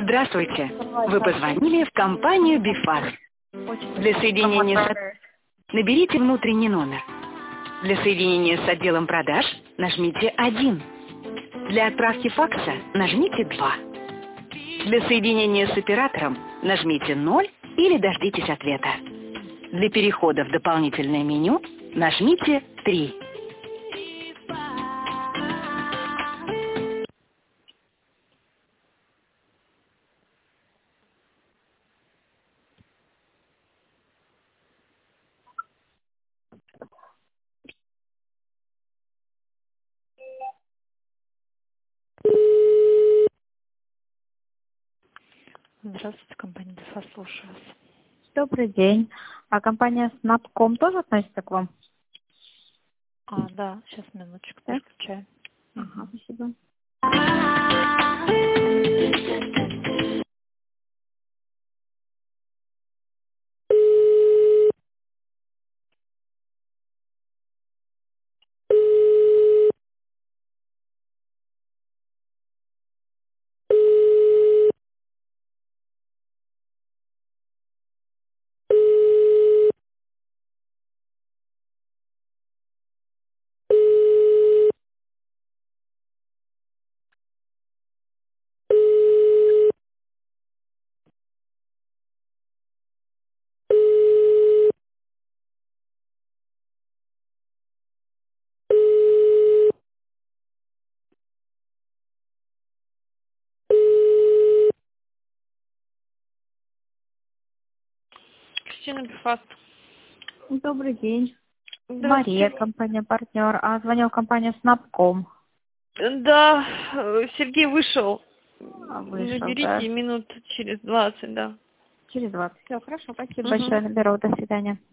Здравствуйте. Вы позвонили в компанию Бифас. Для соединения наберите внутренний номер. Для соединения с отделом продаж нажмите 1. Для отправки факса нажмите 2. Для соединения с оператором нажмите 0 или дождитесь ответа. Для перехода в дополнительное меню нажмите 3. Здравствуйте, компания ДФА, слушаю вас. Добрый день. А компания Snap.com тоже относится к вам? Да, сейчас минуточку, Да? переключаю. Ага, спасибо. Кристина ДФА. Добрый день. Мария, Здравствуйте. компания-партнер. А звонил компания Snap.com. Да, Сергей вышел. Вышел, да? Наберите минут через 20, да. Через 20. Все, хорошо. Спасибо Мгм. большое. Наберу. До свидания.